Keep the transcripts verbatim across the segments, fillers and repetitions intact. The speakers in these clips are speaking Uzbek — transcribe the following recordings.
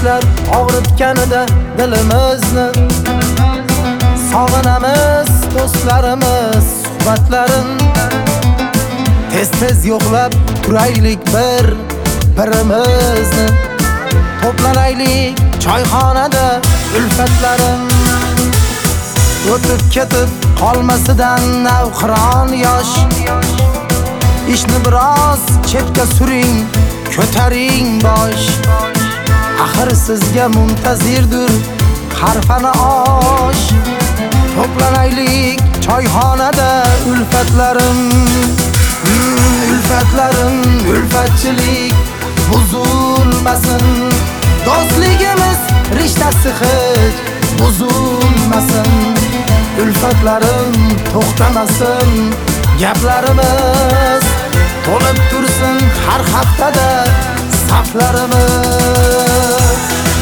yoshlar og'ritganida dilimizni, sog'inamiz do'stlarimiz suhbatlarin. Tez-tez yo'qlab turaylik bir birimizni, to'planaylik choyxonada ulfatlarim. O'tib ketib qolmasidan navqiron yosh, ishni biroz chetga suring, ko'taring bosh. Axir sizga muntazirdir harfana osh. To'planaylik choyxonada ulfatlarim. Ulfatlarim, ulfatchilik buzulmasin. Do'stligimiz rishtasi hech buzulmasin. Ulfatlarim to'xtamasin. Gaplarimiz to'lib tursin har haftada saflarimiz.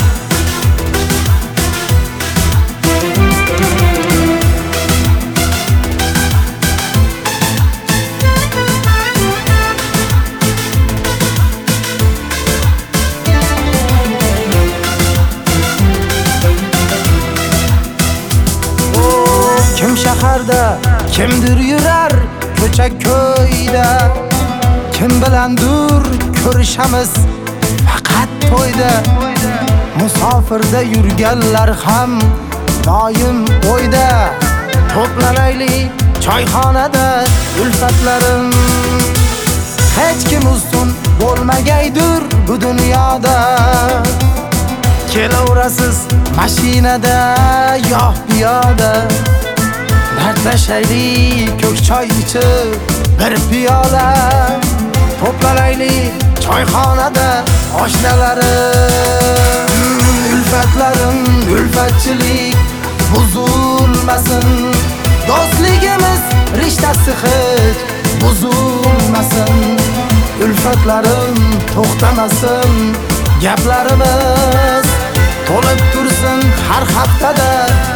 Kim shaharda, kimdir yurar ko'cha-ko'yda. Kim bilandir ko'rishamiz faqat to'yda. Musofirda yurganlar ham doim o'yda. To'planaylik choyxonada ulfatlarim. Hech kim ustun bo'lmagaydir bu dunyoda. Kelaverasiz mashinada yo piyoda. Dardlashaylik ko'k choy ichib bir piyola. To'planaylik choyxonada oshnalarim. Ulfatlarim, ulfatchilik buzulmasin. Do'stligimiz rishtasi hech buzulmasin. Ulfatlarim to'xtamasin. Gaplarimiz to'lib tursin har haftada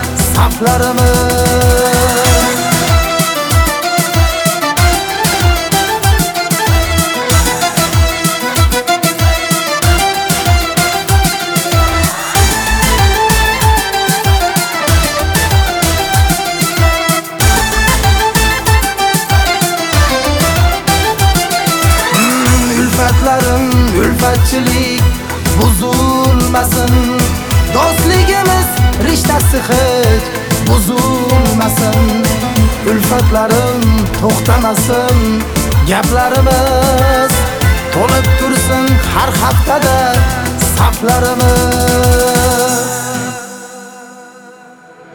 saflarimiz. Ulfatlarim, ulfatchilik buzulmasin. Do'stligimiz rishtasi hech buzulmasin. Ulfatlarim to'xtamasin. Gaplarimiz to'lib tursin har haftada saflarimiz.